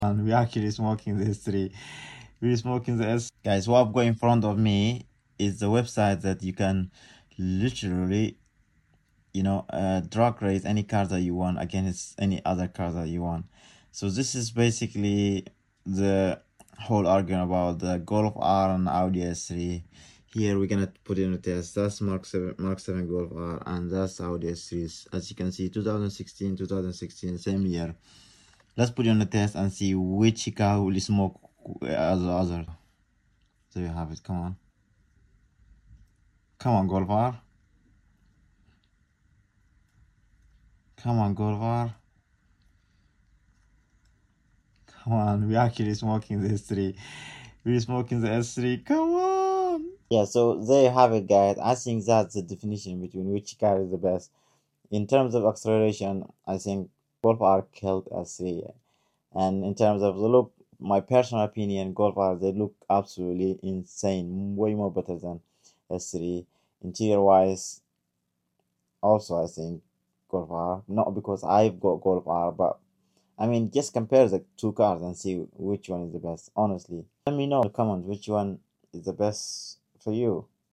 And we actually smoking the S3. We're smoking the S. Guys, what I've got in front of me is the website that you can literally, drag race any car that you want against any other car that you want. So this is basically the whole argument about the Golf R and Audi S3. Here we're gonna put in a test. That's Mark 7 Golf R, and that's Audi S3. As you can see, 2016, 2016, same year. Let's put it on a test and see which car will smoke as the other. There you have it. Come on. Come on, Golf R. Come on, Golf R. Come on, we're actually smoking the S3. We're smoking the S3. Come on. Yeah, so there you have it, guys. I think that's the definition between which car is the best. In terms of acceleration, I think Golf R killed S3. And in terms of the look, my personal opinion, Golf R, they look absolutely insane. Way more better than S3. Interior wise, also I think Golf R. Not because I've got Golf R, but I mean, just compare the two cars and see which one is the best, honestly. Let me know in the comments which one is the best for you.